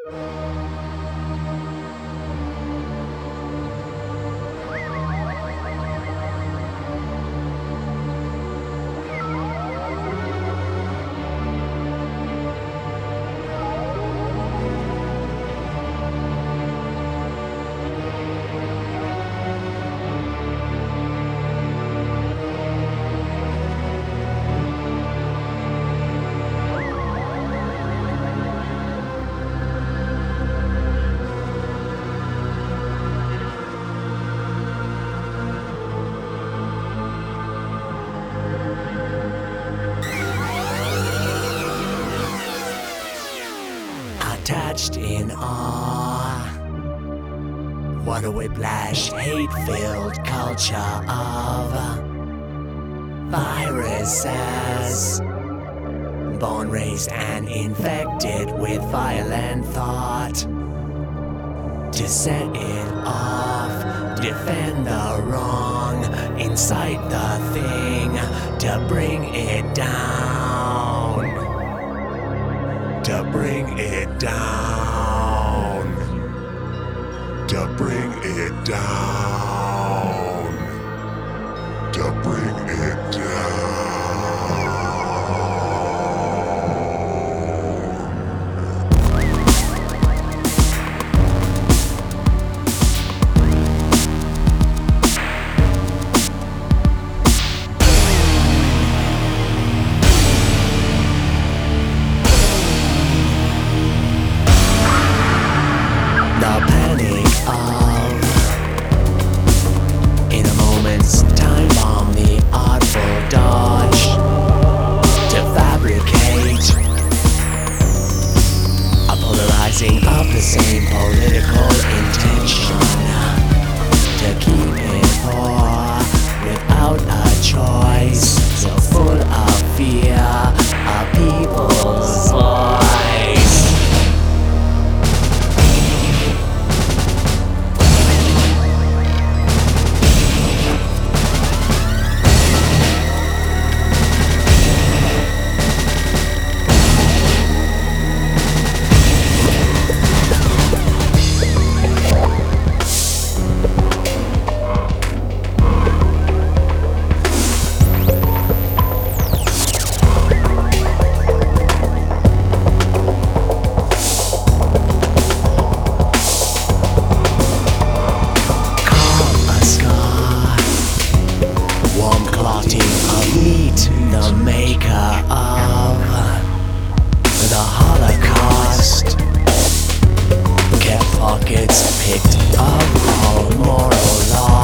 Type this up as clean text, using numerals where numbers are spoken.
Touched in awe. What a whiplash, hate-filled culture of viruses, born, raised, and infected with violent thought. To set it off, defend the wrong, incite the thing, to bring it down. To bring it down. To bring it down. To bring it down. Time bomb, the artful dodge to fabricate a polarizing of the same political intention, to keep it poor without a choice, so full of fear, a people's voice. The maker of the Holocaust kept pockets picked of all moral law.